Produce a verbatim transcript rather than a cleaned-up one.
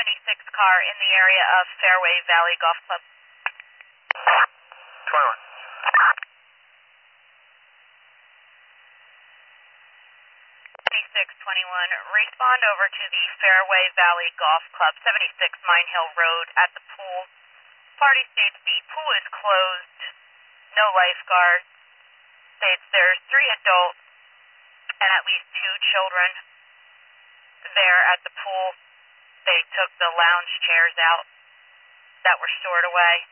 seventy-six car in the area of Fairway Valley Golf Club. twenty-one. seventy-six twenty-one, respond over to the Fairway Valley Golf Club, seventy-six Mine Hill Road at the pool. Party states the pool is closed, no lifeguards. States there's three adults and at least two children there at the pool. They took the lounge chairs out that were stored away.